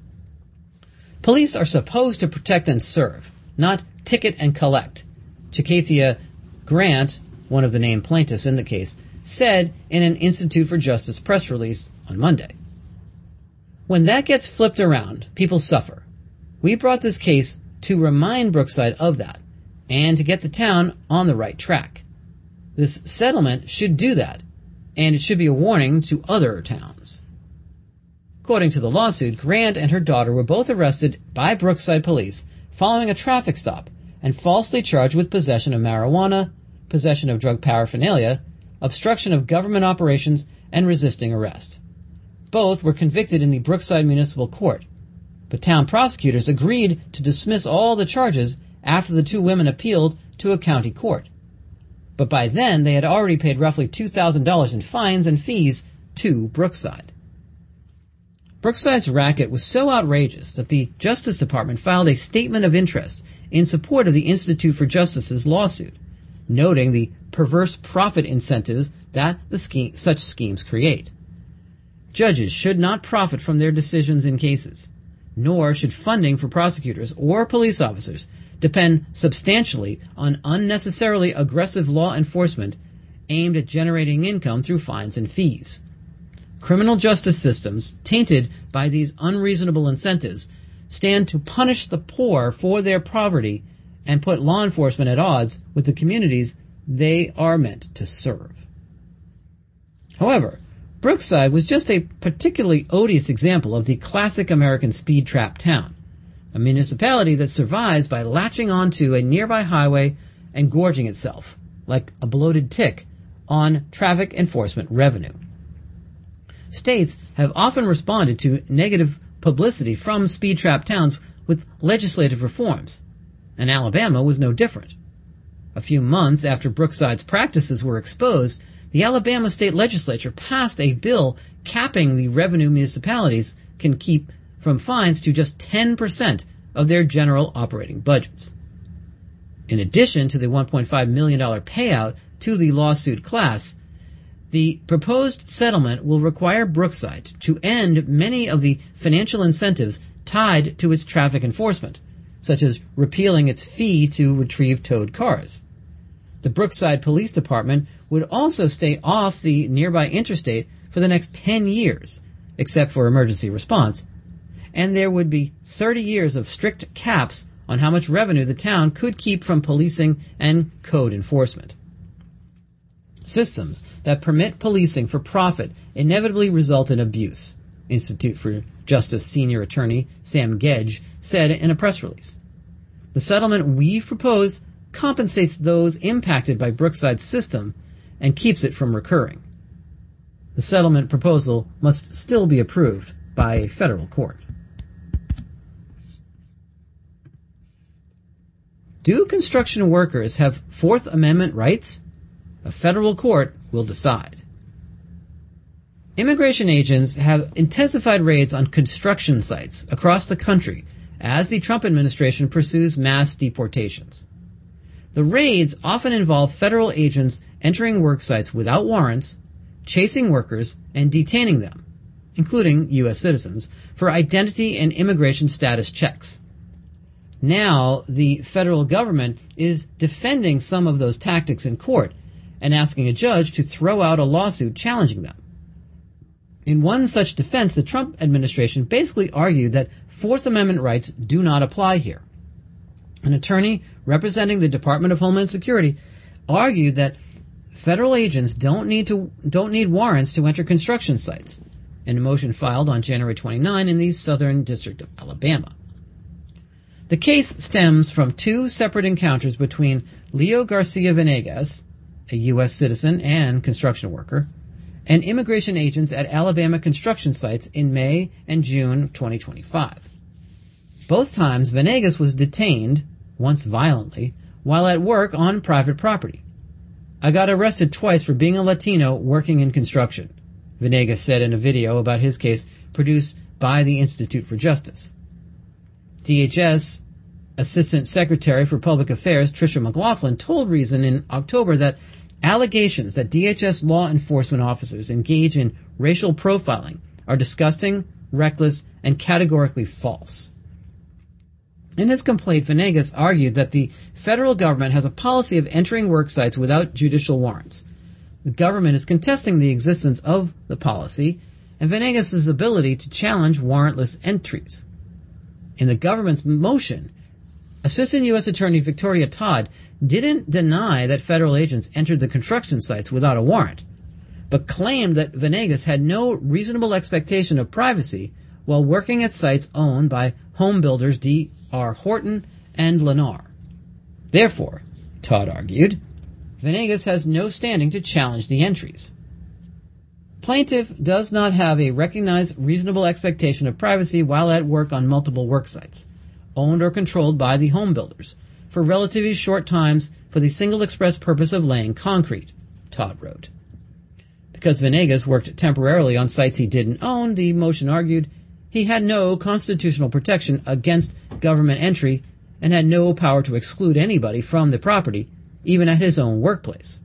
Police are supposed to protect and serve, not ticket and collect, Chikathia Grant, one of the named plaintiffs in the case, said in an Institute for Justice press release on Monday. When that gets flipped around, people suffer. We brought this case to remind Brookside of that and to get the town on the right track. This settlement should do that, and it should be a warning to other towns. According to the lawsuit, Grant and her daughter were both arrested by Brookside police following a traffic stop and falsely charged with possession of marijuana, possession of drug paraphernalia, obstruction of government operations, and resisting arrest. Both were convicted in the Brookside Municipal Court, but town prosecutors agreed to dismiss all the charges after the 2 women appealed to a county court. But by then, they had already paid roughly $2,000 in fines and fees to Brookside. Brookside's racket was so outrageous that the Justice Department filed a statement of interest in support of the Institute for Justice's lawsuit, noting the perverse profit incentives that such schemes create. Judges should not profit from their decisions in cases, nor should funding for prosecutors or police officers depend substantially on unnecessarily aggressive law enforcement aimed at generating income through fines and fees. Criminal justice systems, tainted by these unreasonable incentives, stand to punish the poor for their poverty and put law enforcement at odds with the communities they are meant to serve. However, Brookside was just a particularly odious example of the classic American speed trap town, a municipality that survives by latching onto a nearby highway and gorging itself, like a bloated tick, on traffic enforcement revenue. States have often responded to negative publicity from speed trap towns with legislative reforms, and Alabama was no different. A few months after Brookside's practices were exposed, the Alabama state legislature passed a bill capping the revenue municipalities can keep from fines to just 10% of their general operating budgets. In addition to the $1.5 million payout to the lawsuit class, the proposed settlement will require Brookside to end many of the financial incentives tied to its traffic enforcement, such as repealing its fee to retrieve towed cars. The Brookside Police Department would also stay off the nearby interstate for the next 10 years, except for emergency response, and there would be 30 years of strict caps on how much revenue the town could keep from policing and code enforcement. Systems that permit policing for profit inevitably result in abuse, Institute for Justice Senior Attorney Sam Gedge said in a press release. The settlement we've proposed compensates those impacted by Brookside's system and keeps it from recurring. The settlement proposal must still be approved by a federal court. Do construction workers have Fourth Amendment rights? A federal court will decide. Immigration agents have intensified raids on construction sites across the country as the Trump administration pursues mass deportations. The raids often involve federal agents entering work sites without warrants, chasing workers, and detaining them, including U.S. citizens, for identity and immigration status checks. Now, the federal government is defending some of those tactics in court and asking a judge to throw out a lawsuit challenging them. In one such defense, the Trump administration basically argued that Fourth Amendment rights do not apply here. An attorney representing the Department of Homeland Security argued that federal agents don't need warrants to enter construction sites, in a motion filed on January 29 in the Southern District of Alabama. The case stems from two separate encounters between Leo Garcia Venegas, a U.S. citizen and construction worker, and immigration agents at Alabama construction sites in May and June 2025. Both times, Venegas was detained, once violently, while at work on private property. "I got arrested twice for being a Latino working in construction," Venegas said in a video about his case produced by the Institute for Justice. DHS Assistant Secretary for Public Affairs Tricia McLaughlin told Reason in October that allegations that DHS law enforcement officers engage in racial profiling are disgusting, reckless, and categorically false. In his complaint, Venegas argued that the federal government has a policy of entering work sites without judicial warrants. The government is contesting the existence of the policy and Venegas' ability to challenge warrantless entries. In the government's motion, Assistant U.S. Attorney Victoria Todd didn't deny that federal agents entered the construction sites without a warrant, but claimed that Venegas had no reasonable expectation of privacy while working at sites owned by home builders D.R. Horton and Lennar. Therefore, Todd argued, Venegas has no standing to challenge the entries. Plaintiff does not have a recognized reasonable expectation of privacy while at work on multiple work sites, owned or controlled by the home builders, for relatively short times for the single express purpose of laying concrete, Todd wrote. Because Venegas worked temporarily on sites he didn't own, the motion argued, he had no constitutional protection against government entry and had no power to exclude anybody from the property, even at his own workplace.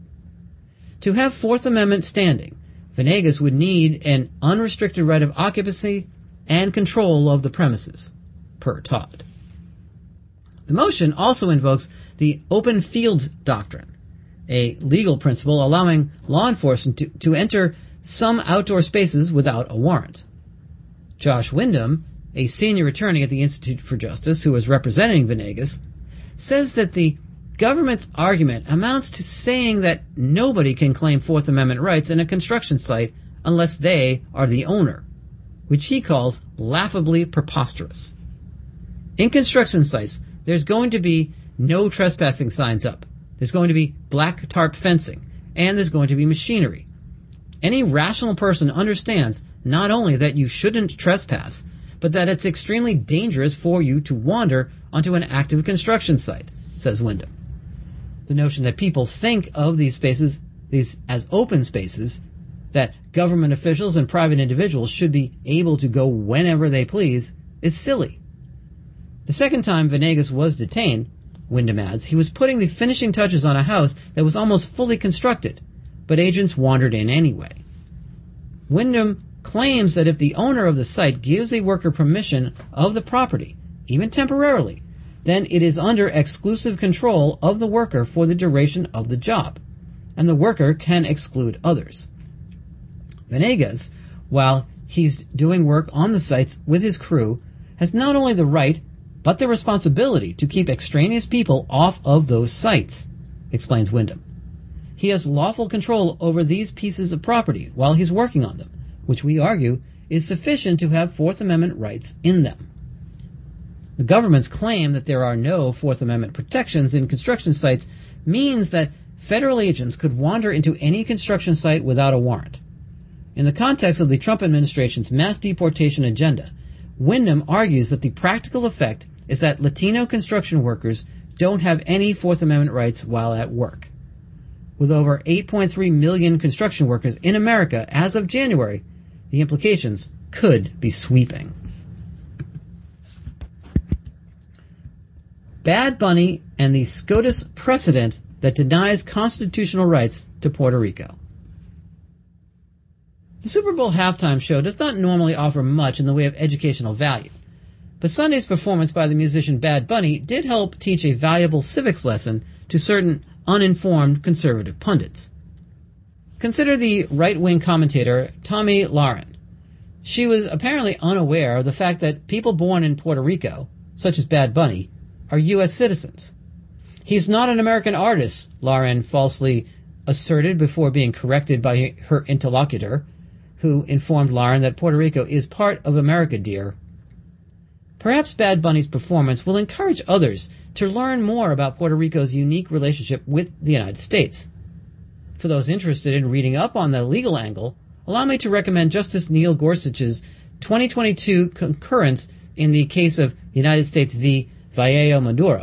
To have Fourth Amendment standing, Venegas would need an unrestricted right of occupancy and control of the premises, per Todd. The motion also invokes the open fields doctrine, a legal principle allowing law enforcement to enter some outdoor spaces without a warrant. Josh Wyndham, a senior attorney at the Institute for Justice who is representing Venegas, says that the government's argument amounts to saying that nobody can claim Fourth Amendment rights in a construction site unless they are the owner, which he calls laughably preposterous. In construction sites, there's going to be no trespassing signs up. There's going to be black tarp fencing, and there's going to be machinery. Any rational person understands not only that you shouldn't trespass, but that it's extremely dangerous for you to wander onto an active construction site, says Wyndham. The notion that people think of these spaces as open spaces, that government officials and private individuals should be able to go whenever they please, is silly. The second time Venegas was detained, Wyndham adds, he was putting the finishing touches on a house that was almost fully constructed, but agents wandered in anyway. Wyndham claims that if the owner of the site gives a worker permission of the property, even temporarily, then it is under exclusive control of the worker for the duration of the job, and the worker can exclude others. Venegas, while he's doing work on the sites with his crew, has not only the right, but the responsibility to keep extraneous people off of those sites, explains Wyndham. He has lawful control over these pieces of property while he's working on them, which we argue is sufficient to have Fourth Amendment rights in them. The government's claim that there are no Fourth Amendment protections in construction sites means that federal agents could wander into any construction site without a warrant. In the context of the Trump administration's mass deportation agenda, Wyndham argues that the practical effect is that Latino construction workers don't have any Fourth Amendment rights while at work. With over 8.3 million construction workers in America as of January, the implications could be sweeping. Bad Bunny and the SCOTUS precedent that denies constitutional rights to Puerto Rico. The Super Bowl halftime show does not normally offer much in the way of educational value, but Sunday's performance by the musician Bad Bunny did help teach a valuable civics lesson to certain uninformed conservative pundits. Consider the right-wing commentator Tomi Lahren. She was apparently unaware of the fact that people born in Puerto Rico, such as Bad Bunny, are U.S. citizens. He's not an American artist, Lahren falsely asserted before being corrected by her interlocutor, who informed Lahren that Puerto Rico is part of America, dear. Perhaps Bad Bunny's performance will encourage others to learn more about Puerto Rico's unique relationship with the United States. For those interested in reading up on the legal angle, allow me to recommend Justice Neil Gorsuch's 2022 concurrence in the case of United States v. Valle Maduro.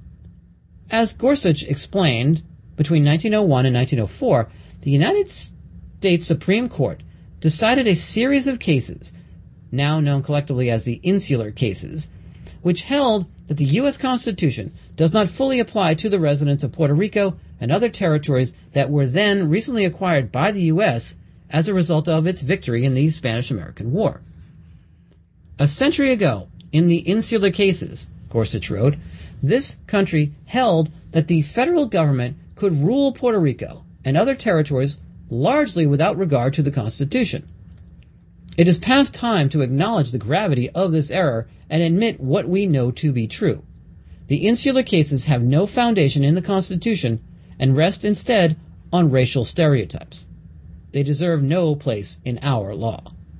As Gorsuch explained, between 1901 and 1904, the United States Supreme Court decided a series of cases, now known collectively as the Insular Cases, which held that the U.S. Constitution does not fully apply to the residents of Puerto Rico and other territories that were then recently acquired by the U.S. as a result of its victory in the Spanish-American War. A century ago, in the Insular Cases, Gorsuch wrote, this country held that the federal government could rule Puerto Rico and other territories largely without regard to the Constitution. It is past time to acknowledge the gravity of this error and admit what we know to be true. The Insular Cases have no foundation in the Constitution and rest instead on racial stereotypes. They deserve no place in our law.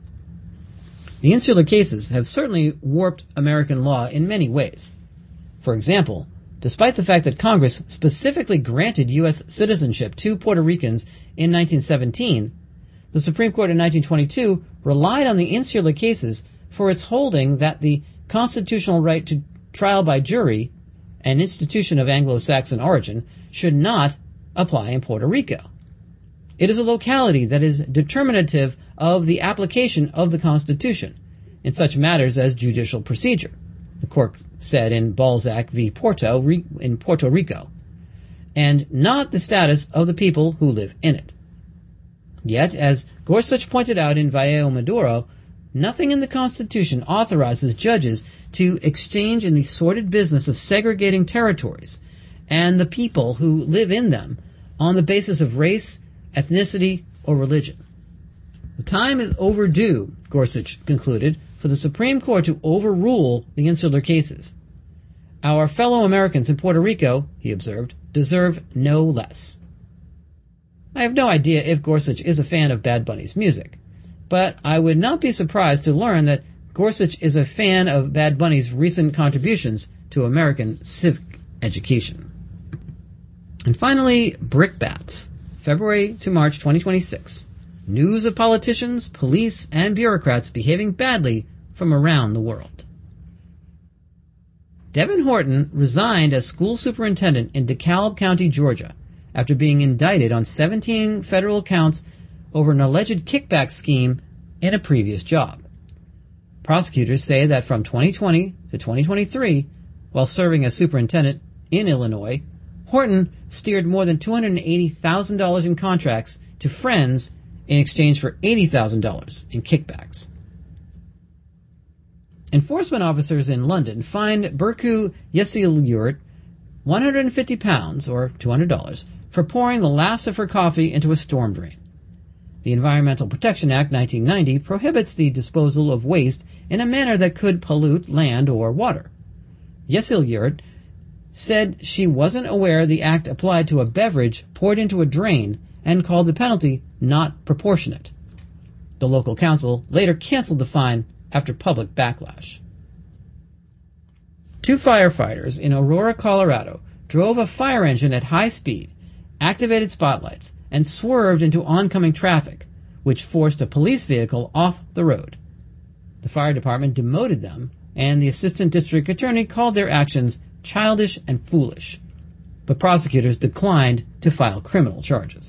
The Insular Cases have certainly warped American law in many ways. For example, despite the fact that Congress specifically granted U.S. citizenship to Puerto Ricans in 1917, the Supreme Court in 1922 relied on the Insular Cases for its holding that the constitutional right to trial by jury, an institution of Anglo-Saxon origin, should not apply in Puerto Rico. It is a locality that is determinative of the application of the Constitution in such matters as judicial procedure, the court said in Balzac v. Porto in Puerto Rico, and not the status of the people who live in it. Yet, as Gorsuch pointed out in Valle Maduro, nothing in the Constitution authorizes judges to exchange in the sordid business of segregating territories and the people who live in them on the basis of race, ethnicity, or religion. The time is overdue, Gorsuch concluded, for the Supreme Court to overrule the Insular Cases. Our fellow Americans in Puerto Rico, he observed, deserve no less. I have no idea if Gorsuch is a fan of Bad Bunny's music, but I would not be surprised to learn that Gorsuch is a fan of Bad Bunny's recent contributions to American civic education. And finally, brickbats. February to March 2026. News of politicians, police, and bureaucrats behaving badly from around the world. Devin Horton resigned as school superintendent in DeKalb County, Georgia, after being indicted on 17 federal counts over an alleged kickback scheme in a previous job. Prosecutors say that from 2020 to 2023, while serving as superintendent in Illinois, Horton steered more than $280,000 in contracts to friends in exchange for $80,000 in kickbacks. Enforcement officers in London fined Berku Yesilyurt £150, or $200, for pouring the last of her coffee into a storm drain. The Environmental Protection Act 1990 prohibits the disposal of waste in a manner that could pollute land or water. Yesilyurt said she wasn't aware the act applied to a beverage poured into a drain and called the penalty not proportionate. The local council later canceled the fine after public backlash. 2 firefighters in Aurora, Colorado, drove a fire engine at high speed, activated spotlights, and swerved into oncoming traffic, which forced a police vehicle off the road. The fire department demoted them, and the assistant district attorney called their actions childish and foolish, but prosecutors declined to file criminal charges.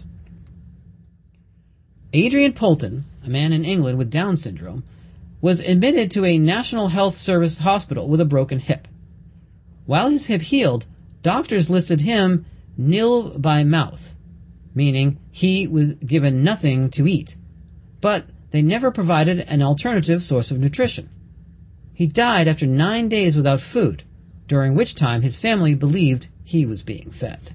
Adrian Poulton, a man in England with Down syndrome, was admitted to a National Health Service hospital with a broken hip. While his hip healed, doctors listed him nil by mouth, meaning he was given nothing to eat, but they never provided an alternative source of nutrition. He died after 9 days without food, during which time his family believed he was being fed.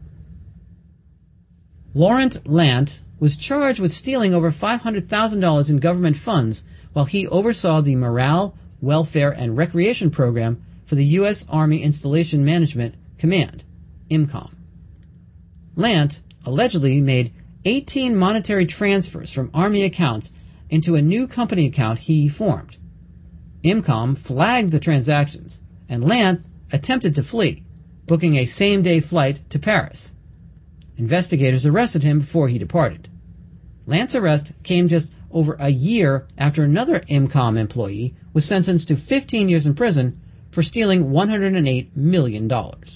Laurent Lant was charged with stealing over $500,000 in government funds while he oversaw the Morale, Welfare, and Recreation Program for the U.S. Army Installation Management Command, IMCOM. Lant allegedly made 18 monetary transfers from Army accounts into a new company account he formed. IMCOM flagged the transactions, and Lant attempted to flee, booking a same-day flight to Paris. Investigators arrested him before he departed. Lant's arrest came just over a year after another IMCOM employee was sentenced to 15 years in prison for stealing $108 million.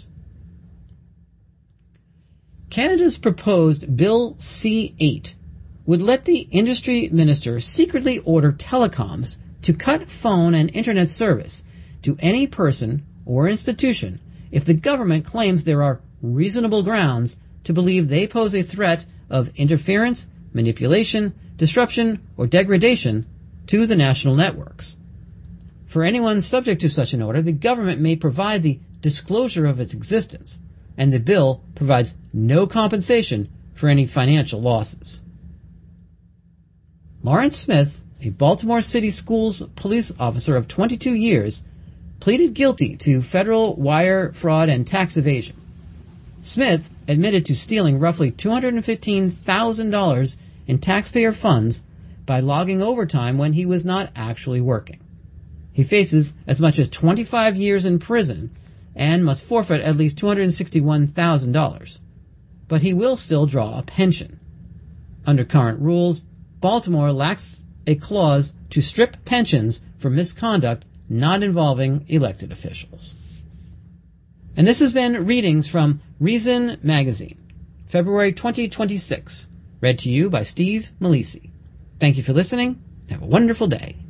Canada's proposed Bill C-8 would let the industry minister secretly order telecoms to cut phone and internet service to any person or institution if the government claims there are reasonable grounds to believe they pose a threat of interference, manipulation, disruption, or degradation to the national networks. For anyone subject to such an order, the government may provide the disclosure of its existence, and the bill provides no compensation for any financial losses. Lawrence Smith, a Baltimore City Schools police officer of 22 years, pleaded guilty to federal wire fraud and tax evasion. Smith admitted to stealing roughly $215,000 in taxpayer funds by logging overtime when he was not actually working. He faces as much as 25 years in prison and must forfeit at least $261,000. But he will still draw a pension. Under current rules, Baltimore lacks a clause to strip pensions for misconduct not involving elected officials. And this has been readings from Reason Magazine, February 2026, read to you by Steve Malisi. Thank you for listening. Have a wonderful day.